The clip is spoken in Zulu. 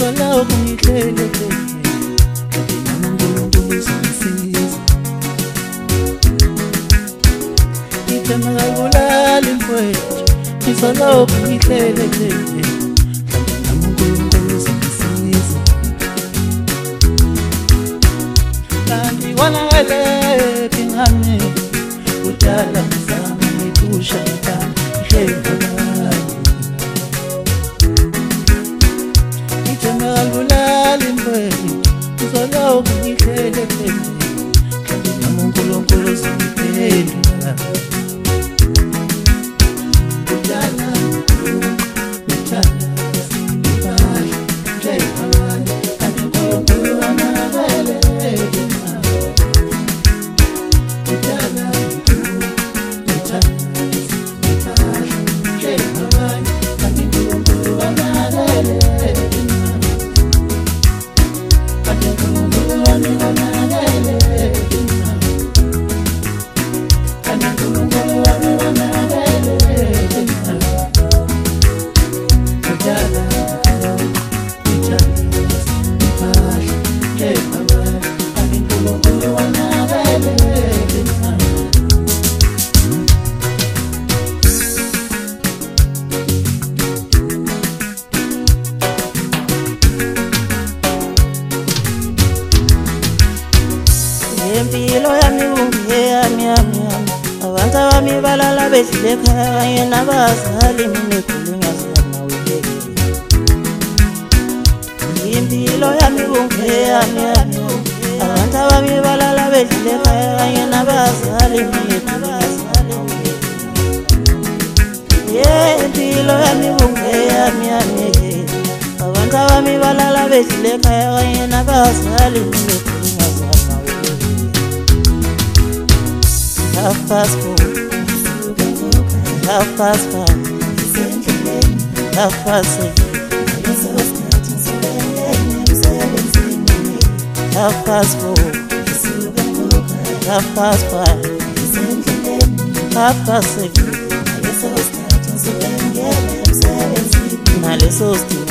ngizola ukungihlele uNkulunkulu uzongisiza ithemba kalibulali mfowethu ngizola ukungihlele uNkulunkulu uzongisiza kanti wonakale phingami kudala ngizama ngibusha ngithemba ithemba kalibulali mfowethu ngizola ukungihlele kanti uNkulunkulu uzongiphendula kudala impilo yami ungeyami abantu bami balala bedlile ekhaya kanye nabazali mina ekhulunywa ziyamawele impilo yami ungeyami abantu bami balala bedlile ekhaya kanye nabazali mina ekhulunywa ziyamawele impilo yami ungeyami abantu bami balala bedlile ekhaya kanye nabazali mina half past 4, half past 5, half past 6, half past 4, half past 5, half past 6.